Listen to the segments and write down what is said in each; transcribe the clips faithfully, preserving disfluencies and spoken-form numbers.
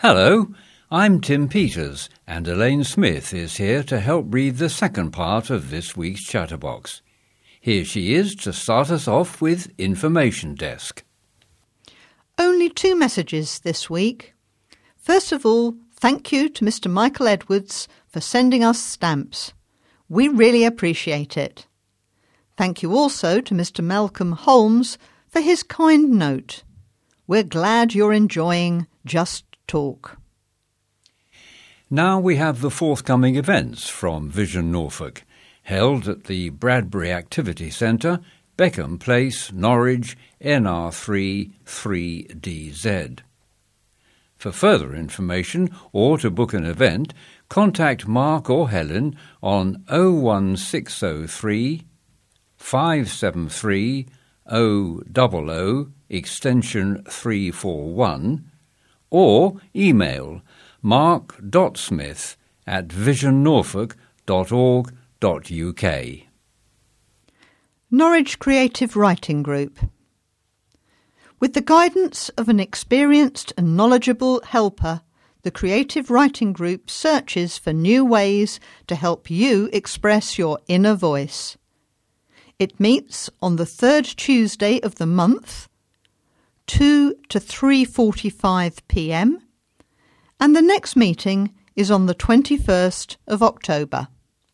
Hello, I'm Tim Peters, and Elaine Smith is here to help read the second part of this week's Chatterbox. Here she is to start us off with Information Desk. Only two messages this week. First of all, thank you to Mister Michael Edwards for sending us stamps. We really appreciate it. Thank you also to Mister Malcolm Holmes for his kind note. We're glad you're enjoying Just Talk. Now we have the forthcoming events from Vision Norfolk, held at the Bradbury Activity Centre, Beckham Place, Norwich, N R three three D Z. For further information or to book an event, contact Mark or Helen on oh one six oh three, five seven three, oh oh oh, extension three four one, or email mark.smith at visionnorfolk dot org dot U K. Norwich Creative Writing Group. With the guidance of an experienced and knowledgeable helper, the Creative Writing Group searches for new ways to help you express your inner voice. It meets on the third Tuesday of the month, two to three forty-five p m, and the next meeting is on the twenty-first of October.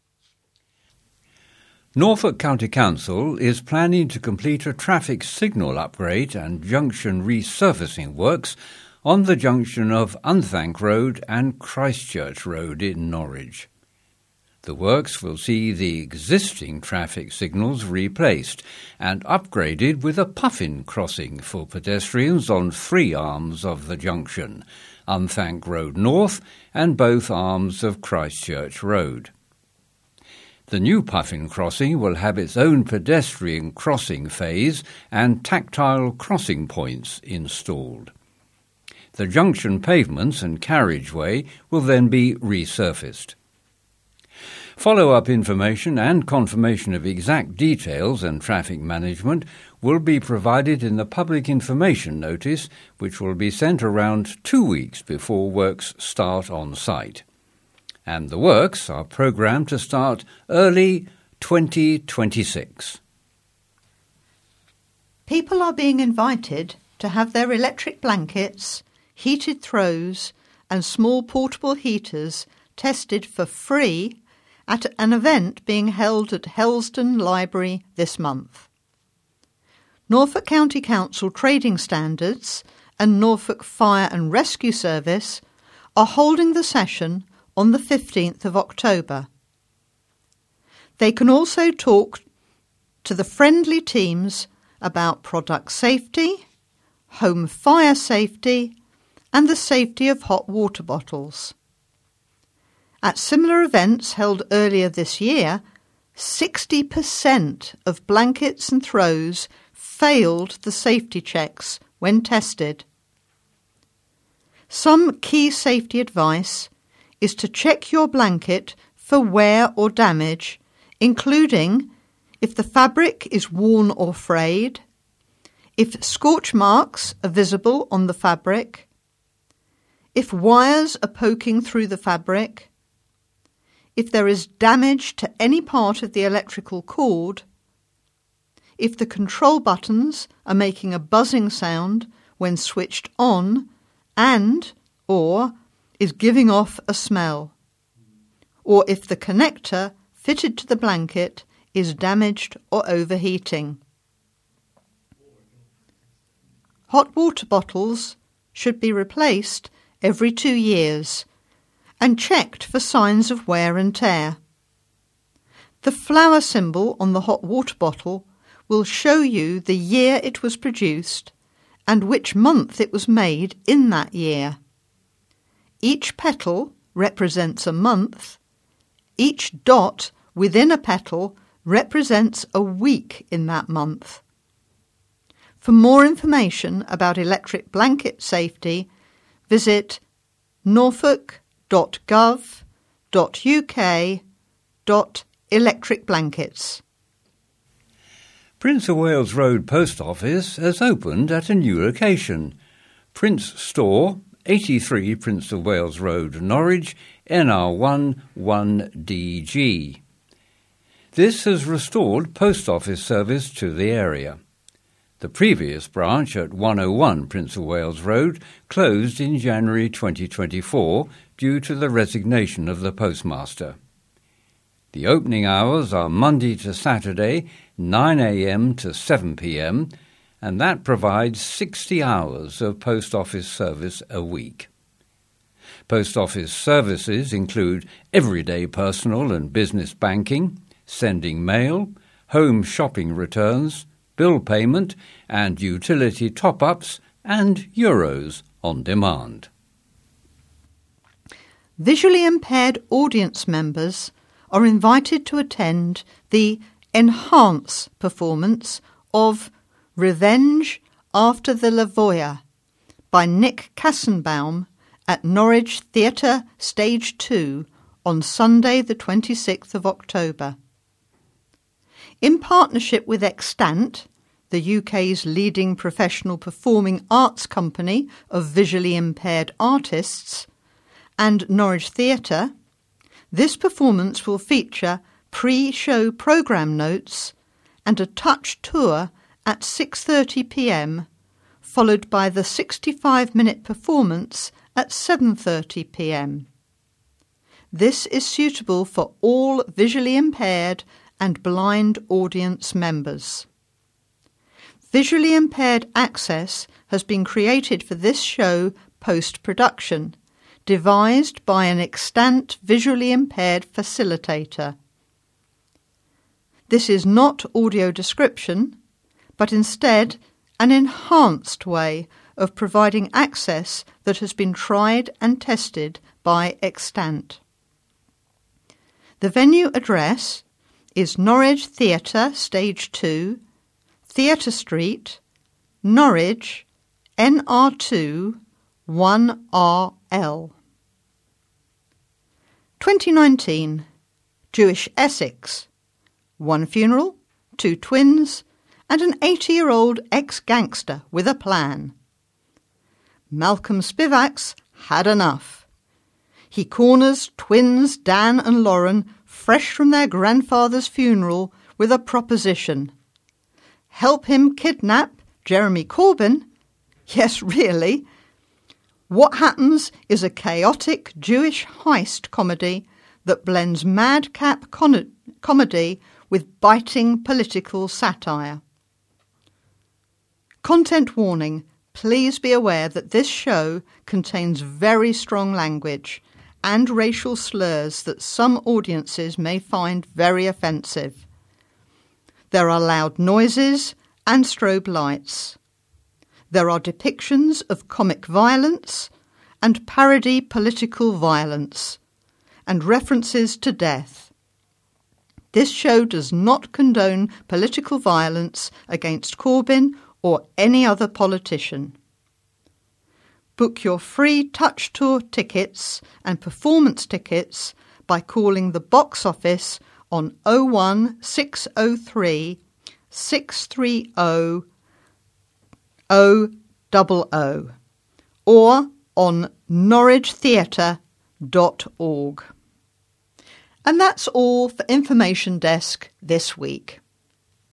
Norfolk County Council is planning to complete a traffic signal upgrade and junction resurfacing works on the junction of Unthank Road and Christchurch Road in Norwich. The works will see the existing traffic signals replaced and upgraded with a puffin crossing for pedestrians on three arms of the junction, Unthank Road North and both arms of Christchurch Road. The new puffin crossing will have its own pedestrian crossing phase and tactile crossing points installed. The junction pavements and carriageway will then be resurfaced. Follow-up information and confirmation of exact details and traffic management will be provided in the public information notice, which will be sent around two weeks before works start on site. And the works are programmed to start early twenty twenty-six. People are being invited to have their electric blankets, heated throws and small portable heaters tested for free at an event being held at Helsdon Library this month. Norfolk County Council Trading Standards and Norfolk Fire and Rescue Service are holding the session on the fifteenth of October. They can also talk to the friendly teams about product safety, home fire safety, and the safety of hot water bottles. At similar events held earlier this year, sixty percent of blankets and throws failed the safety checks when tested. Some key safety advice is to check your blanket for wear or damage, including if the fabric is worn or frayed, if scorch marks are visible on the fabric, if wires are poking through the fabric, if there is damage to any part of the electrical cord, if the control buttons are making a buzzing sound when switched on and or is giving off a smell, or if the connector fitted to the blanket is damaged or overheating. Hot water bottles should be replaced every two years and checked for signs of wear and tear. The flower symbol on the hot water bottle will show you the year it was produced and which month it was made in that year. Each petal represents a month. Each dot within a petal represents a week in that month. For more information about electric blanket safety, visit norfolk dot gov dot U K dot electric blankets. Prince of Wales Road Post Office has opened at a new location. Prince Store, eighty-three Prince of Wales Road, Norwich, N R one one D G. This has restored post office service to the area. The previous branch at one oh one Prince of Wales Road closed in January twenty twenty-four due to the resignation of the postmaster. The opening hours are Monday to Saturday, nine a m to seven p m, and that provides sixty hours of post office service a week. Post office services include everyday personal and business banking, sending mail, home shopping returns, bill payment and utility top-ups, and euros on demand. Visually impaired audience members are invited to attend the Enhance performance of Revenge After the Lavoya by Nick Kassenbaum at Norwich Theatre Stage two on Sunday the twenty-sixth of October. In partnership with Extant, the U K's leading professional performing arts company of visually impaired artists, and Norwich Theatre, this performance will feature pre-show programme notes and a touch tour at six thirty p m, followed by the sixty-five minute performance at seven thirty p m. This is suitable for all visually impaired and blind audience members. Visually impaired access has been created for this show post-production, devised by an extant visually impaired facilitator. This is not audio description, but instead an enhanced way of providing access that has been tried and tested by Extant. The venue address is Norwich Theatre Stage two, Theatre Street, Norwich, N R two, one R L. twenty nineteen, Jewish Essex. One funeral, two twins, and an eighty-year-old ex-gangster with a plan. Malcolm Spivak's had enough. He corners twins Dan and Lauren fresh from their grandfather's funeral with a proposition. Help him kidnap Jeremy Corbyn? Yes, really. What happens is a chaotic Jewish heist comedy that blends madcap con- comedy with biting political satire. Content warning. Please be aware that this show contains very strong language and racial slurs that some audiences may find very offensive. There are loud noises and strobe lights. There are depictions of comic violence and parody political violence, and references to death. This show does not condone political violence against Corbyn or any other politician. Book your free touch tour tickets and performance tickets by calling the box office on oh one six oh three six three oh oh oh oh or on norwich theatre dot org. And that's all for Information Desk this week.